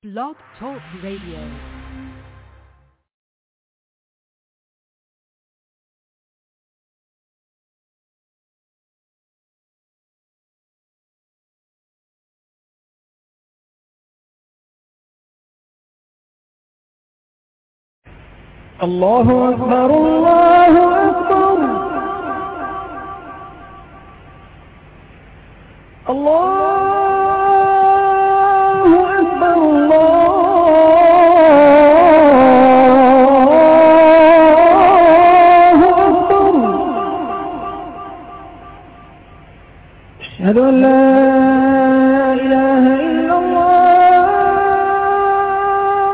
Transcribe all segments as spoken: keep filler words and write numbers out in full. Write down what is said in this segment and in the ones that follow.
Blog Talk Radio. الله أكبر الله أكبر الله أكبر الله أكبر أشهد أن لا إله إلا الله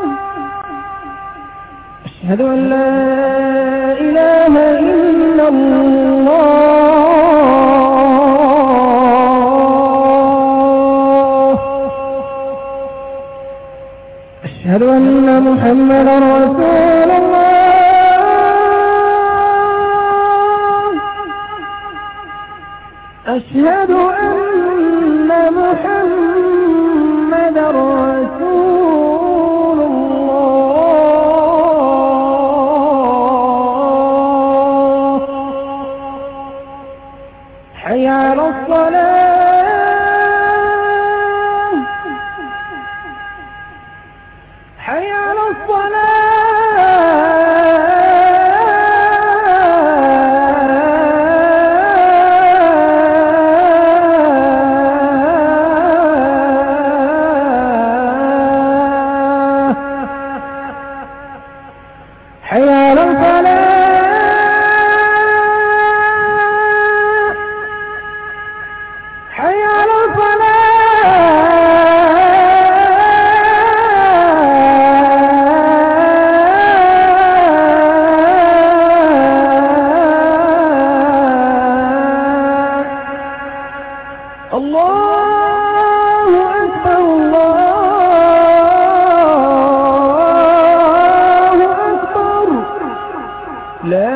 أشهد أن لا إله إلا الله أشهد أن محمدا رسول الله أشهد أن محمدا رسول الله حي على الصلاة حي على الصلاة حي على الفلاح حي على الفلاح الله أكبر الله أكبر لا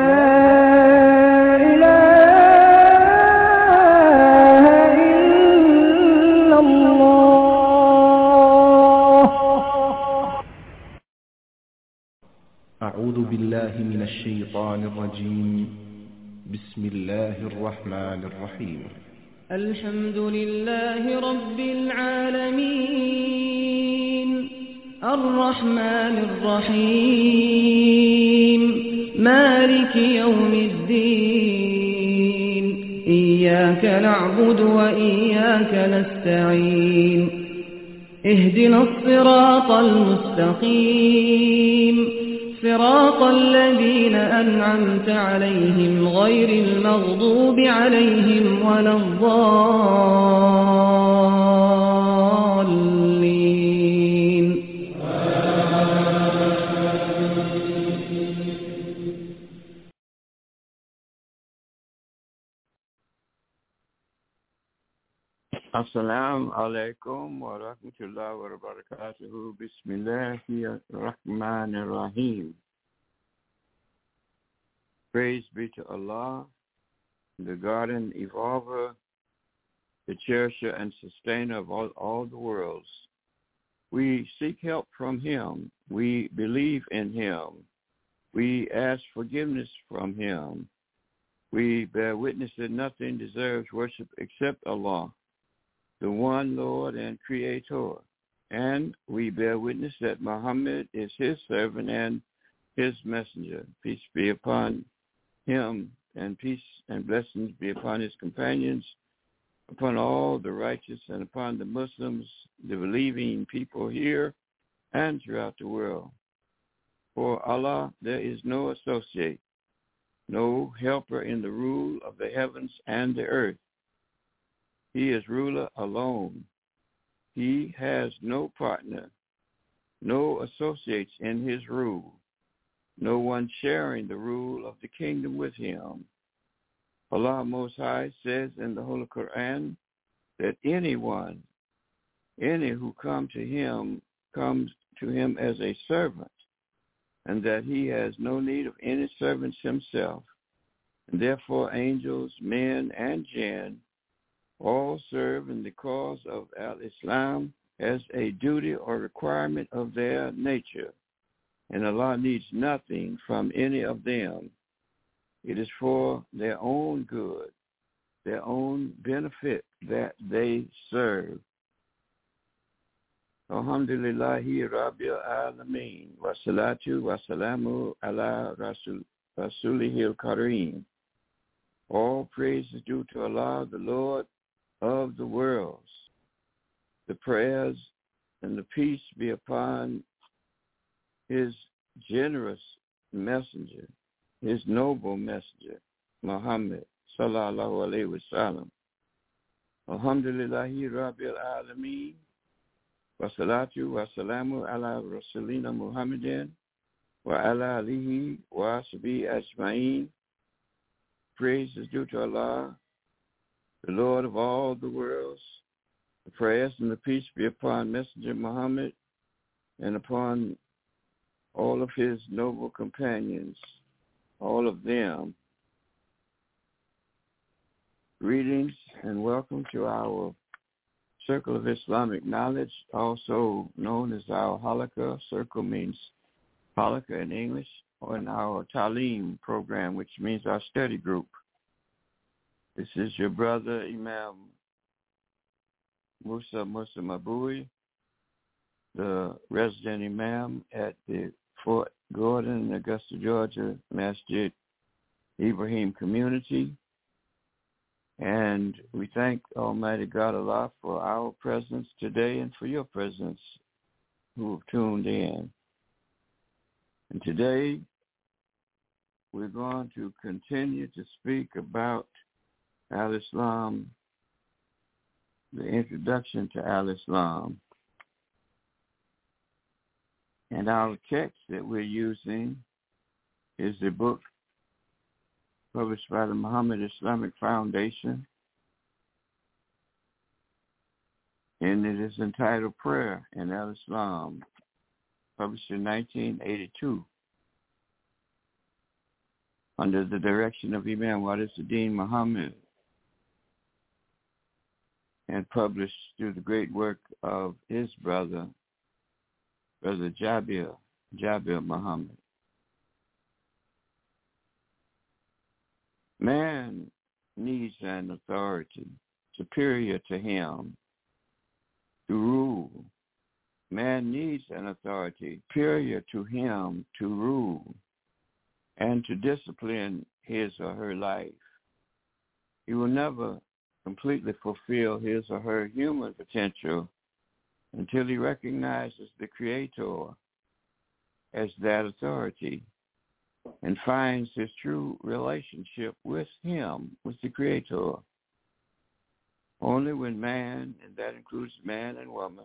إله إلا الله. أعوذ بالله من الشيطان الرجيم. بسم الله الرحمن الرحيم. الحمد لله رب العالمين الرحمن الرحيم مالك يوم الدين إياك نعبد وإياك نستعين اهدنا الصراط المستقيم صراط الذين أنعمت عليهم غير المغضوب عليهم ولا الضالين. Assalamu alaikum wa rahmatullahi wa barakatuhu. Bismillahir Rahmanir Rahim. Praise be to Allah, the garden evolver, the cherisher and sustainer of all, all the worlds. We seek help from him. We believe in him. We ask forgiveness from him. We bear witness that nothing deserves worship except Allah, the one Lord and Creator. And we bear witness that Muhammad is his servant and his messenger. Peace be upon him, and peace and blessings be upon his companions, upon all the righteous, and upon the Muslims, the believing people here and throughout the world. For Allah there is no associate, no helper in the rule of the heavens and the earth. He is ruler alone. He has no partner, no associates in his rule, no one sharing the rule of the kingdom with him. Allah Most High says in the Holy Quran that anyone, any who come to him, comes to him as a servant, and that he has no need of any servants himself. And therefore angels, men, and jinn all serve in the cause of al-Islam as a duty or requirement of their nature, and Allah needs nothing from any of them. It is for their own good, their own benefit that they serve. Alhamdulillahi Rabbil Alameen, wa salatu wa salamu ala Rasul, Rasulihil Kareem. All praise is due to Allah, the Lord of the worlds. The prayers and the peace be upon his generous messenger, his noble messenger, Muhammad sallallahu alayhi wa sallam. Alhamdulillahi Rabbil Alameen. Wa salatu wa salamu ala Rasulina Muhammadin wa ala alihi wa sahbihi ajma'in. Praise is due to Allah, the Lord of all the worlds. The prayers and the peace be upon Messenger Muhammad and upon all of his noble companions, all of them. Greetings and welcome to our Circle of Islamic Knowledge, also known as our Halakha. Circle means Halakha in English, or in our Talim program, which means our study group. This is your brother, Imam Musa Musa Mabui, the resident Imam at the Fort Gordon, Augusta, Georgia, Masjid Ibrahim community. And we thank Almighty God Allah for our presence today and for your presence who have tuned in. And today we're going to continue to speak about Al-Islam, the introduction to Al-Islam. And our text that we're using is the book published by the Muhammad Islamic Foundation, and it is entitled Prayer in Al-Islam, published in nineteen eighty-two, under the direction of Imam Waris-ud-Din Muhammad, and published through the great work of his brother, Brother Jabir, Jabir Muhammad. Man needs an authority superior to him to rule. Man needs an authority superior to him to rule and to discipline his or her life. He will never completely fulfill his or her human potential until he recognizes the Creator as that authority and finds his true relationship with him, with the Creator. Only when man, and that includes man and woman,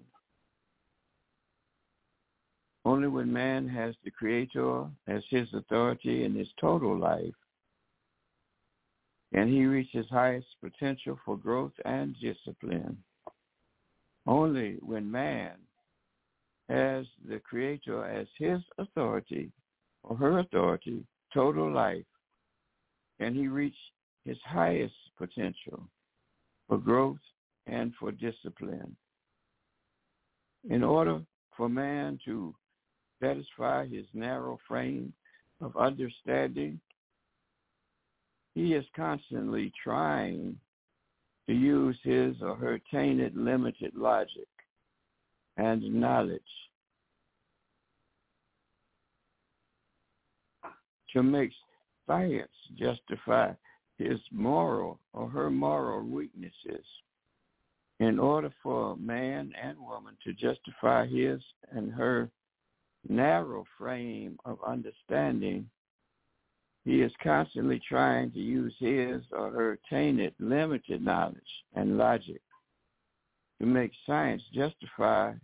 only when man has the Creator as his authority in his total life, can he reach his highest potential for growth and discipline. Only when man has the Creator as his authority or her authority, total life, can he reach his highest potential for growth and for discipline. In order for man to satisfy his narrow frame of understanding, he is constantly trying to use his or her tainted, limited logic and knowledge to make science justify his moral or her moral weaknesses. In order for man and woman to justify his and her narrow frame of understanding, he is constantly trying to use his or her tainted, limited knowledge and logic to make science justify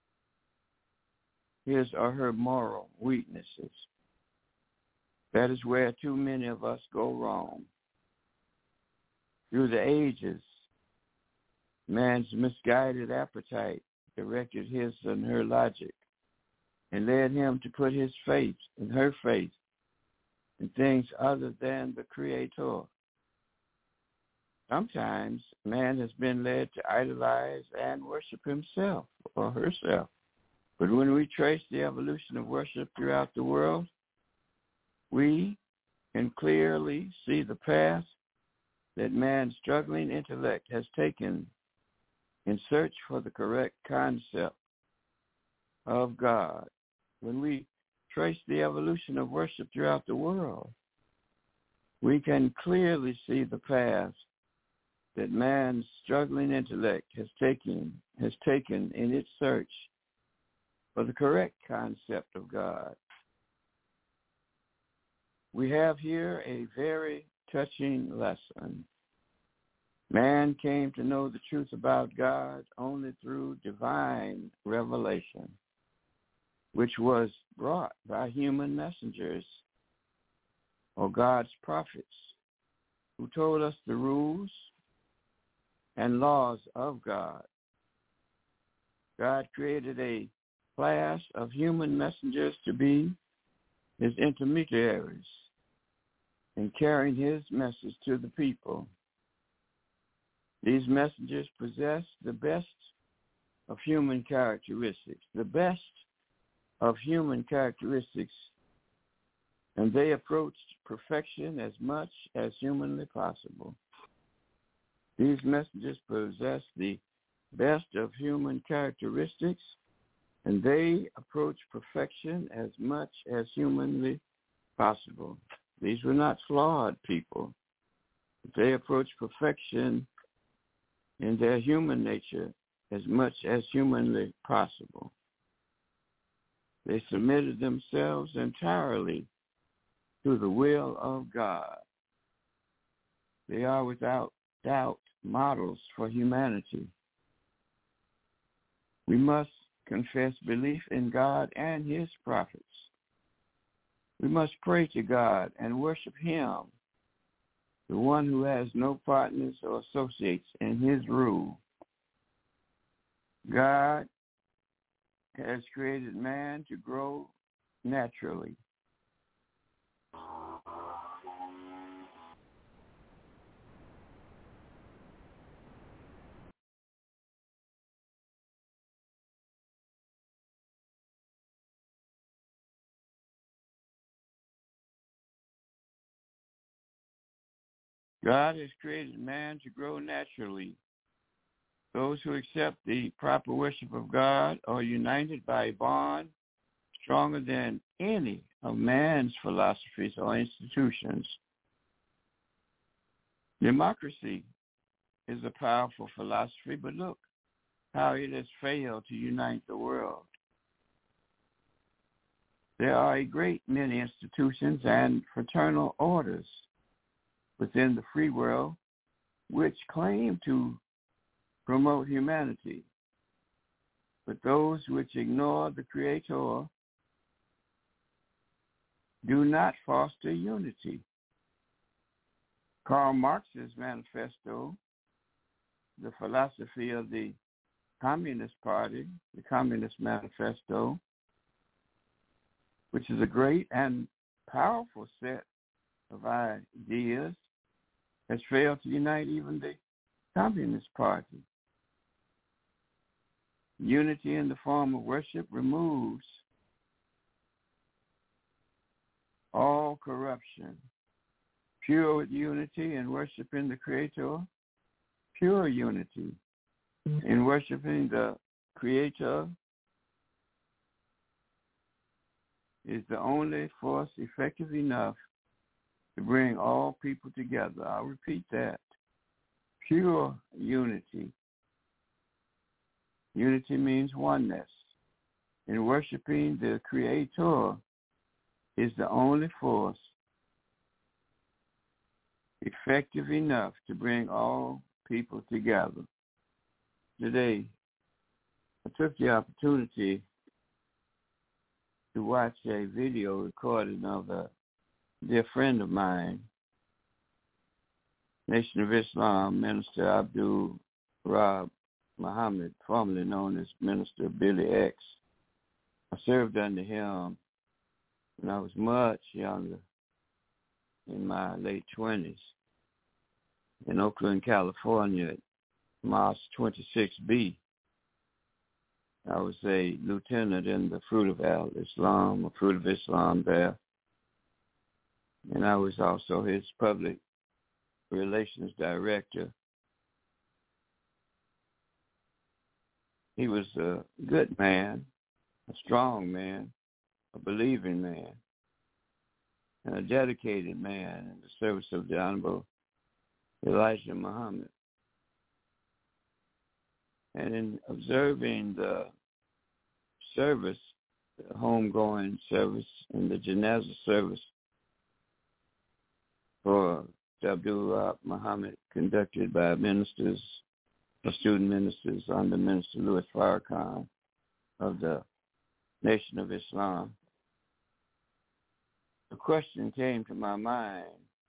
his or her moral weaknesses. That is where too many of us go wrong. Through the ages, man's misguided appetite directed his and her logic and led him to put his faith and her faith in things other than the Creator. Sometimes man has been led to idolize and worship himself or herself. But when we trace the evolution of worship throughout the world, we can clearly see the path that man's struggling intellect has taken in search for the correct concept of God. When we trace the evolution of worship throughout the world, we can clearly see the path that man's struggling intellect has taken has taken in its search for the correct concept of God. We have here a very touching lesson. Man came to know the truth about God only through divine revelation, which was brought by human messengers or God's prophets, who told us the rules and laws of God. God created a class of human messengers to be his intermediaries in carrying his message to the people. These messengers possessed the best of human characteristics, the best of human characteristics, and they approached perfection as much as humanly possible. These messengers possess the best of human characteristics, and they approach perfection as much as humanly possible. These were not flawed people. They approached perfection in their human nature as much as humanly possible. They submitted themselves entirely to the will of God. They are without doubt models for humanity. We must confess belief in God and his prophets. We must pray to God and worship him, the one who has no partners or associates in his rule. God has created man to grow naturally. God has created man to grow naturally. Those who accept the proper worship of God are united by a bond stronger than any of man's philosophies or institutions. Democracy is a powerful philosophy, but look how it has failed to unite the world. There are a great many institutions and fraternal orders within the free world which claim to promote humanity, but those which ignore the Creator do not foster unity. Karl Marx's manifesto, the philosophy of the Communist Party, the Communist Manifesto, which is a great and powerful set of ideas, has failed to unite even the Communist Party. Unity in the form of worship removes all corruption. Pure unity in worshiping the Creator, pure unity in worshiping the Creator is the only force effective enough to bring all people together. I'll repeat that. Pure unity. Unity means oneness. In worshiping the Creator is the only force effective enough to bring all people together. Today, I took the opportunity to watch a video recording of a dear friend of mine, Nation of Islam Minister Abdul Rab Muhammad, formerly known as Minister Billy X. I served under him when I was much younger, in my late twenties. in Oakland, California, at Mosque twenty-six B. I was a lieutenant in the Fruit of Al-Islam, or Fruit of Islam there. And I was also his public relations director. He was a good man, a strong man, a believing man, and a dedicated man in the service of the Honorable Elijah Muhammad. And in observing the service, the homegoing service, and the Janazah service for Abdul Muhammad, conducted by ministers, student ministers under Minister Louis Farrakhan of the Nation of Islam, the question came to my mind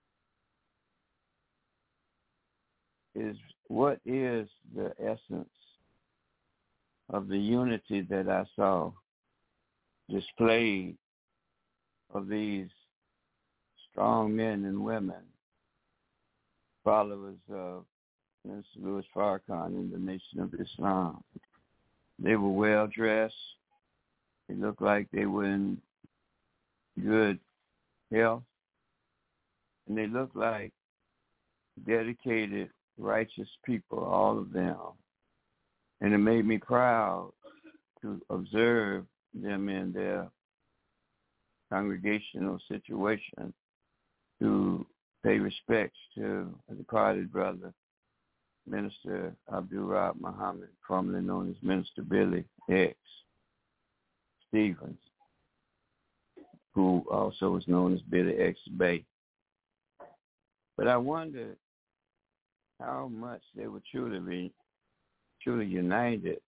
is, what is the essence of the unity that I saw displayed of these strong men and women, followers of Minister Louis Farrakhan in the Nation of Islam? They were well dressed. They looked like they were in good health. And they looked like dedicated, righteous people, all of them. And it made me proud to observe them in their congregational situation, to pay respects to a departed brother, Minister Abdul Rahab Muhammad, formerly known as Minister Billy X. Stevens, who also was known as Billy X. Bay. But I wondered how much they were truly, truly united,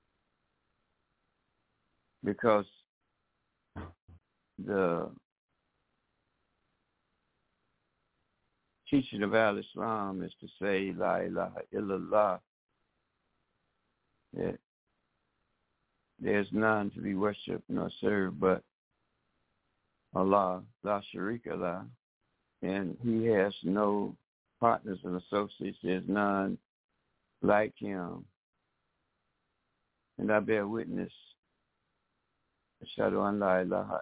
because the teaching of Al-Islam is to say, La ilaha illallah, that there's none to be worshipped nor served but Allah, La Sharika Allah, and he has no partners and associates. There's none like him. And I bear witness, Ashhadu an la ilaha,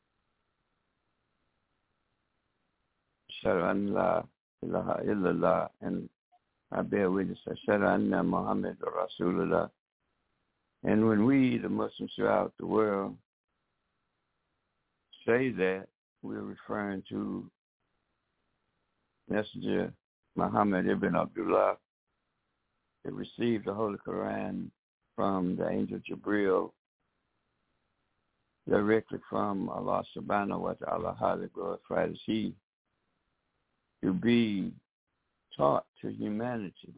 Ashhadu an la ilaha illallah, and I bear witness, Ashhadu anna Muhammad Rasulullah. And when we, the Muslims throughout the world, say that, we're referring to Messenger Muhammad ibn Abdullah, that received the Holy Quran from the angel Jibril, directly from Allah subhanahu wa ta'ala, highly glorified is he, to be taught to humanity.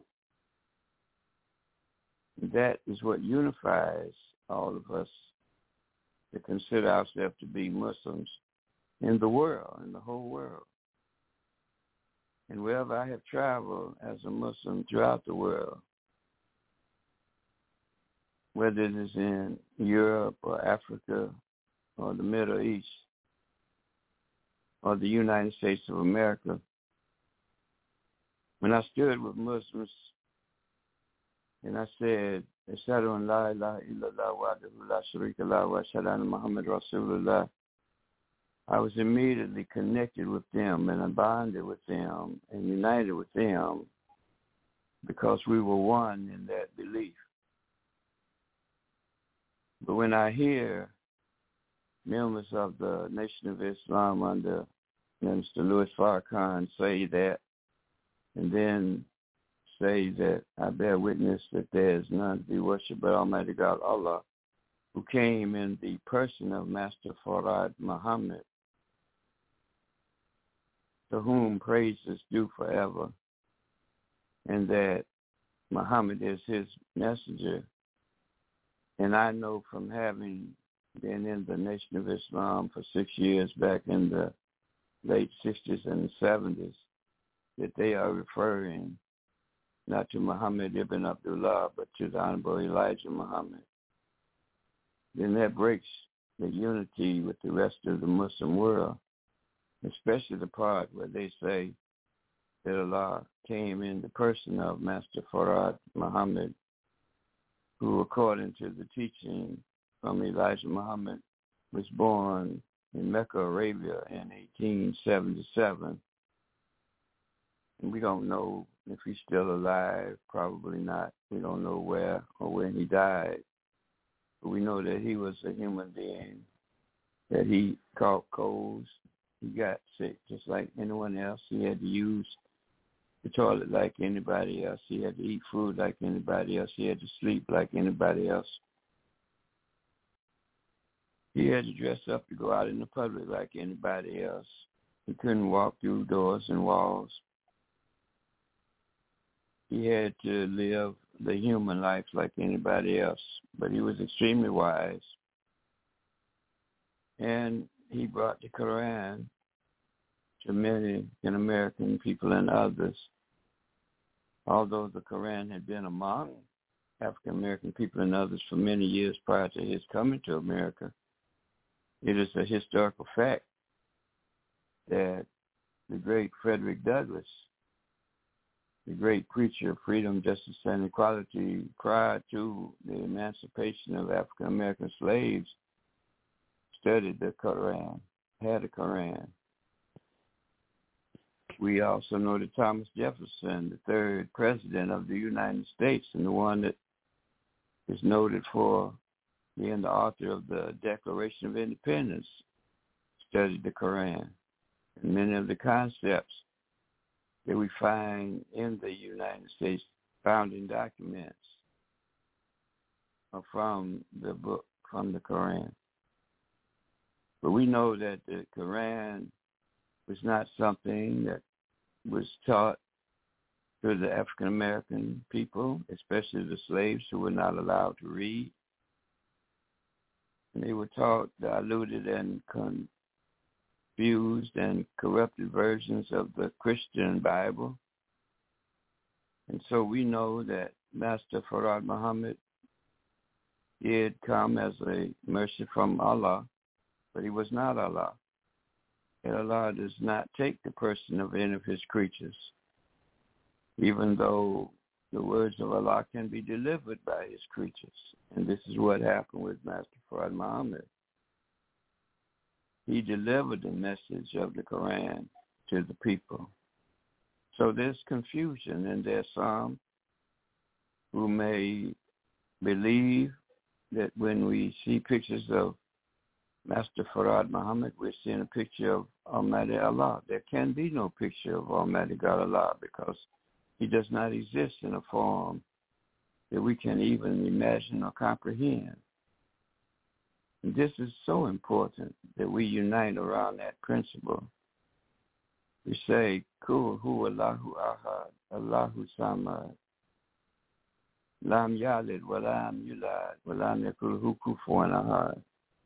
That is what unifies all of us to consider ourselves to be Muslims in the world, in the whole world. And wherever I have traveled as a Muslim throughout the world, whether it is in Europe or Africa or the Middle East or the United States of America, when I stood with Muslims and I said, Ashhadu an la ilaha illallah wahdahu la sharika lahu wa ashhadu anna Muhammad Rasulullah, I was immediately connected with them and bonded with them and united with them because we were one in that belief. But when I hear members of the Nation of Islam under Minister Louis Farrakhan say that, and then say that I bear witness that there is none to be worshipped but Almighty God Allah, who came in the person of Master Farad Muhammad, to whom praise is due forever, and that Muhammad is his messenger. And I know from having been in the Nation of Islam for six years back in the late sixties and seventies, that they are referring not to Muhammad ibn Abdullah, but to the Honorable Elijah Muhammad. Then that breaks the unity with the rest of the Muslim world, especially the part where they say that Allah came in the person of Master Farad Muhammad, who, according to the teaching from Elijah Muhammad, was born in Mecca, Arabia in eighteen seventy-seven. And we don't know if he's still alive, probably not. We don't know where or when he died. But we know that he was a human being, that he caught colds, he got sick just like anyone else. He had to use the toilet like anybody else. He had to eat food like anybody else. He had to sleep like anybody else. He had to dress up to go out in the public like anybody else. He couldn't walk through doors and walls. He had to live the human life like anybody else, but he was extremely wise. And he brought the Quran to many American people and others. Although the Quran had been among African American people and others for many years prior to his coming to America, it is a historical fact that the great Frederick Douglass, the great preacher of freedom, justice, and equality prior to the emancipation of African American slaves, studied the Quran, had a Quran. We also know that Thomas Jefferson, the third president of the United States, and the one that is noted for being the author of the Declaration of Independence, studied the Quran. And many of the concepts that we find in the United States founding documents are from the book, from the Quran. But we know that the Quran was not something that was taught to the African American people, especially the slaves who were not allowed to read. And they were taught diluted and confused and corrupted versions of the Christian Bible. And so we know that Master Farad Muhammad did come as a mercy from Allah, but he was not Allah. And Allah does not take the person of any of his creatures, even though the words of Allah can be delivered by his creatures. And this is what happened with Master Farad Muhammad. He delivered the message of the Quran to the people. So there's confusion, and there's some who may believe that when we see pictures of Master Farad Muhammad, we're seeing a picture of Almighty Allah. There can be no picture of Almighty God Allah because he does not exist in a form that we can even imagine or comprehend. And this is so important that we unite around that principle. We say, Kul hu Allahu ahad, Allahu samad, lam yalid wa lam yulad, wa lam yakul hu kufuwan ahad.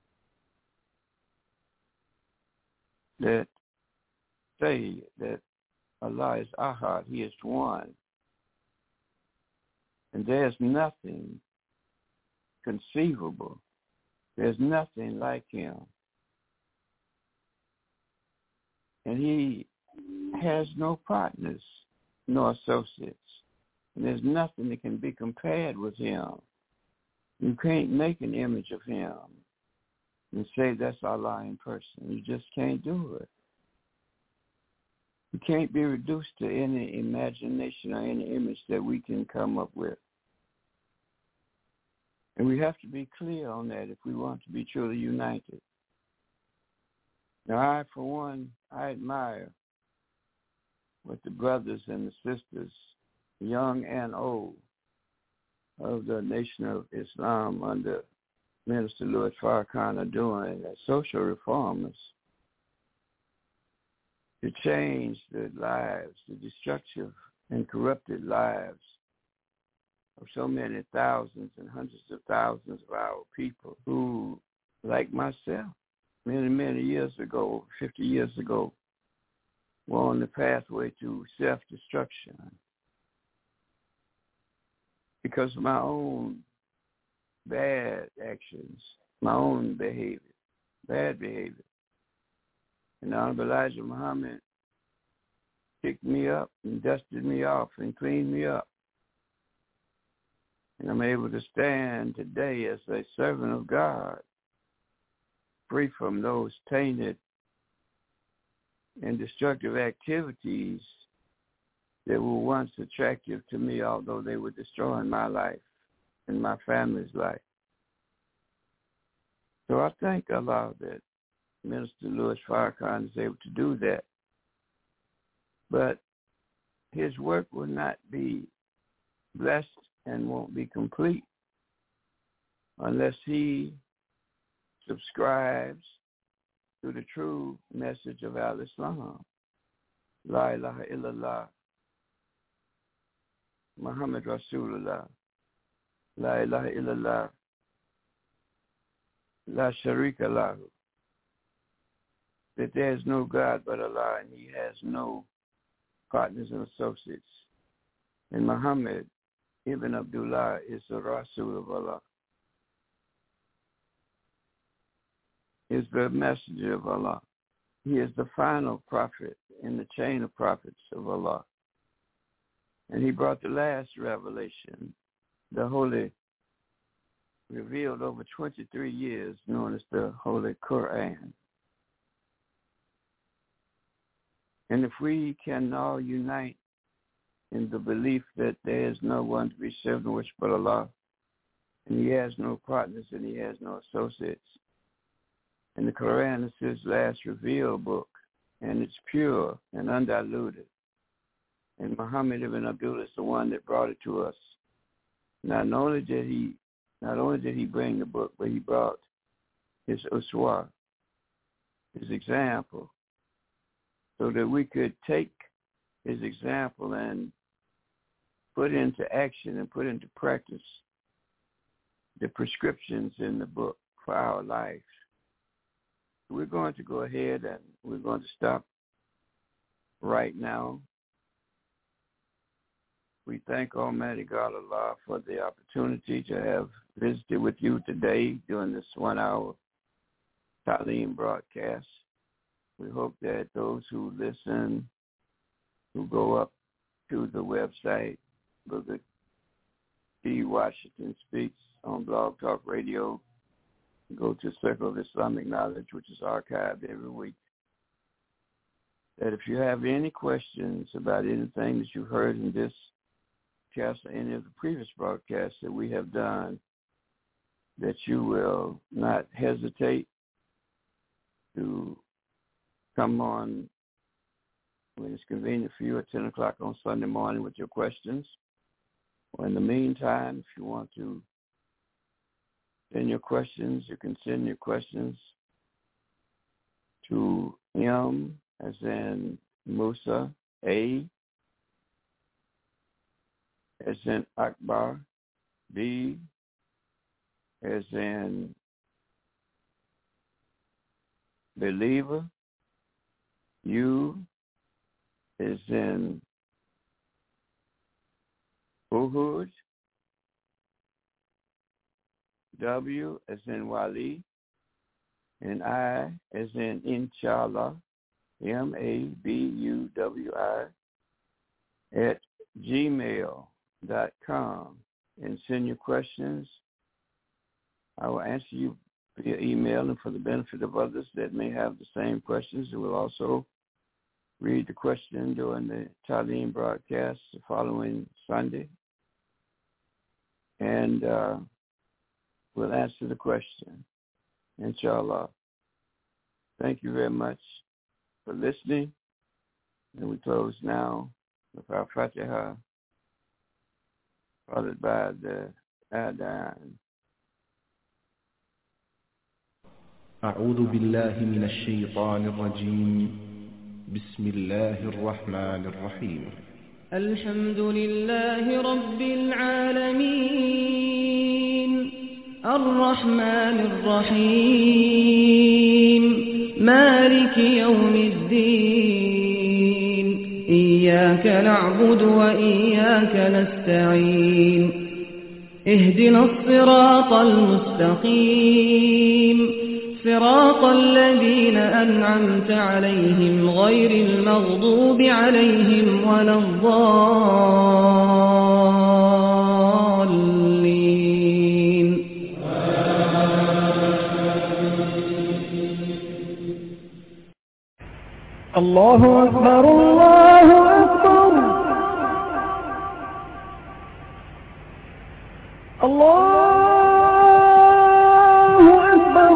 That say that Allah is ahad, he is one. And there's nothing conceivable. There's nothing like him. And he has no partners, no associates. And there's nothing that can be compared with him. You can't make an image of him and say that's Allah in person. You just can't do it. You can't be reduced to any imagination or any image that we can come up with. And we have to be clear on that if we want to be truly united. Now, I, for one, I admire what the brothers and the sisters, young and old, of the Nation of Islam under Minister Louis Farrakhan are doing as social reformers to change the lives, the destructive and corrupted lives of so many thousands and hundreds of thousands of our people who, like myself, many, many years ago, fifty years ago, were on the pathway to self-destruction because of my own bad actions, my own behavior, bad behavior. And Honorable Elijah Muhammad picked me up and dusted me off and cleaned me up. And I'm able to stand today as a servant of God, free from those tainted and destructive activities that were once attractive to me, although they were destroying my life and my family's life. So I thank Allah that Minister Louis Farrakhan is able to do that. But his work will not be blessed and won't be complete unless he subscribes to the true message of Al-Islam. La ilaha illallah. Muhammad Rasulullah. La ilaha illallah. La sharika lahu. That there is no God but Allah, and he has no partners and associates. And Muhammad Ibn Abdullah is the Rasul of Allah. Is the messenger of Allah. He is the final prophet in the chain of prophets of Allah. And he brought the last revelation, the Holy, revealed over twenty-three years, known as the Holy Quran. And if we can all unite in the belief that there is no one to be served and worshiped but Allah, and he has no partners and he has no associates, and the Quran is his last revealed book, and it's pure and undiluted, and Muhammad ibn Abdullah is the one that brought it to us. Not only did he, not only did he bring the book, but he brought his uswa, his example, so that we could take his example and put into action and put into practice the prescriptions in the book for our life. We're going to go ahead and we're going to stop right now. We thank Almighty God Allah for the opportunity to have visited with you today during this one-hour Talim broadcast. We hope that those who listen, who go up to the website, Booker T. Washington Speaks on Blog Talk Radio, go to Circle of Islamic Knowledge, which is archived every week, that if you have any questions about anything that you've heard in this cast or any of the previous broadcasts that we have done, that you will not hesitate to come on when it's convenient for you at ten o'clock on Sunday morning with your questions. Or in the meantime, if you want to send your questions, you can send your questions to M, as in Musa, A, as in Akbar, B, as in believer, U, as in Uhud, W as in Wali, and I as in Inshallah, M A B U W I, at gmail dot com, and send your questions. I will answer you via email, and for the benefit of others that may have the same questions, we will also read the question during the Talim broadcast the following Sunday, and uh, we'll answer the question, inshallah. Thank you very much for listening, and we close now with our Fatiha, followed by the Adhan. أعوذ بالله من الشيطان الرجيم بسم الله الرحمن الرحيم الحمد لله رب العالمين الرحمن الرحيم مالك يوم الدين إياك نعبد وإياك نستعين اهدنا الصراط المستقيم صراط الذين أنعمت عليهم غير المغضوب عليهم ولا الضالين. الله أكبر الله أكبر الله أكبر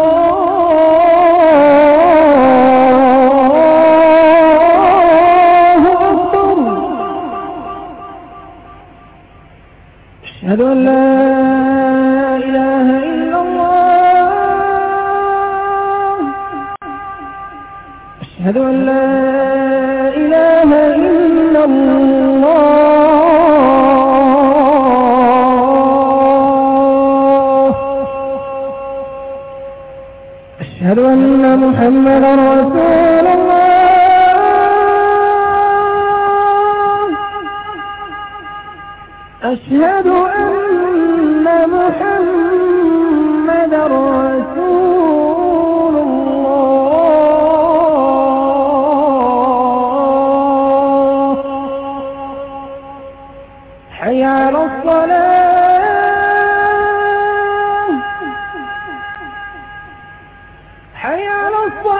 الله أكبر. أشهد أن لا إله إلا الله. أشهد أن لا إله إلا الله. أشهد أن محمدا رسول الله. أشهد أن محمدا رسول الله. حي على الصلاة. حي على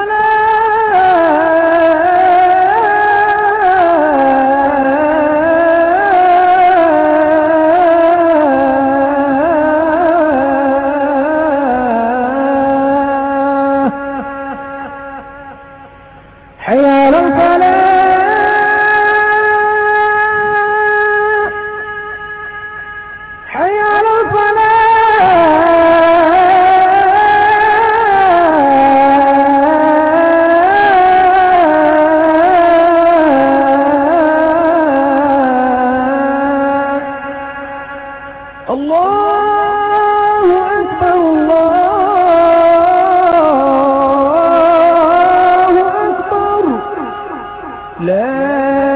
الصلاة. حي على الفلاح. حي على الفلاح. الله أكبر الله أكبر. لا